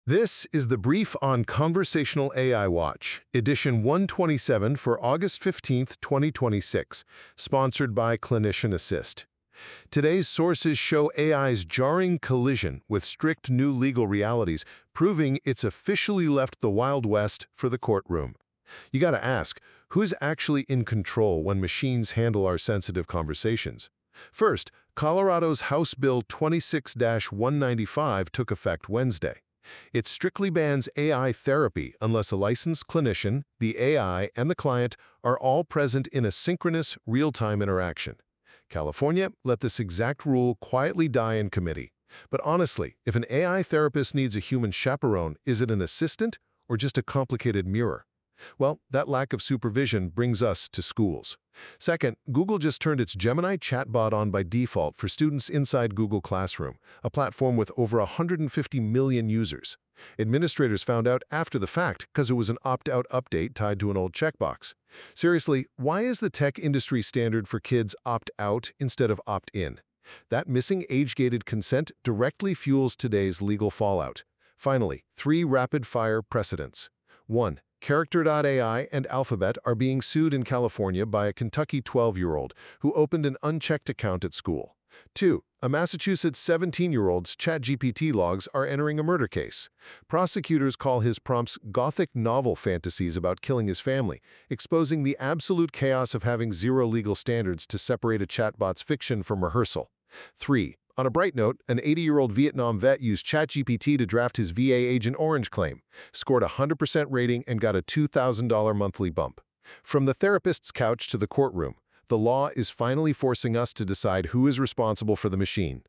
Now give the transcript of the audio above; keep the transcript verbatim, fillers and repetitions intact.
This is the brief on Conversational A I Watch, edition one twenty-seven for August fifteenth, twenty twenty-six, sponsored by Clinician Assist. Today's sources show A I's jarring collision with strict new legal realities, proving it's officially left the Wild West for the courtroom. You gotta ask, who's actually in control when machines handle our sensitive conversations? First, Colorado's House Bill twenty-six dash one ninety-five took effect Wednesday. It strictly bans A I therapy unless a licensed clinician, the A I, and the client are all present in a synchronous, real-time interaction. California let this exact rule quietly die in committee. But honestly, if an A I therapist needs a human chaperone, is it an assistant or just a complicated mirror? Well, that lack of supervision brings us to schools. Second, Google just turned its Gemini chatbot on by default for students inside Google Classroom, a platform with over one hundred fifty million users. Administrators found out after the fact because it was an opt-out update tied to an old checkbox. Seriously, why is the tech industry standard for kids opt-out instead of opt-in? That missing age-gated consent directly fuels today's legal fallout. Finally, three rapid-fire precedents. One. Character dot A I and Alphabet are being sued in California by a Kentucky twelve-year-old who opened an unchecked account at school. Two. A Massachusetts seventeen-year-old's ChatGPT logs are entering a murder case. Prosecutors call his prompts gothic novel fantasies about killing his family, exposing the absolute chaos of having zero legal standards to separate a chatbot's fiction from rehearsal. Three. On a bright note, an eighty-year-old Vietnam vet used ChatGPT to draft his V A Agent Orange claim, scored a one hundred percent rating, and got a two thousand dollar monthly bump. From the therapist's couch to the courtroom, the law is finally forcing us to decide who is responsible for the machine.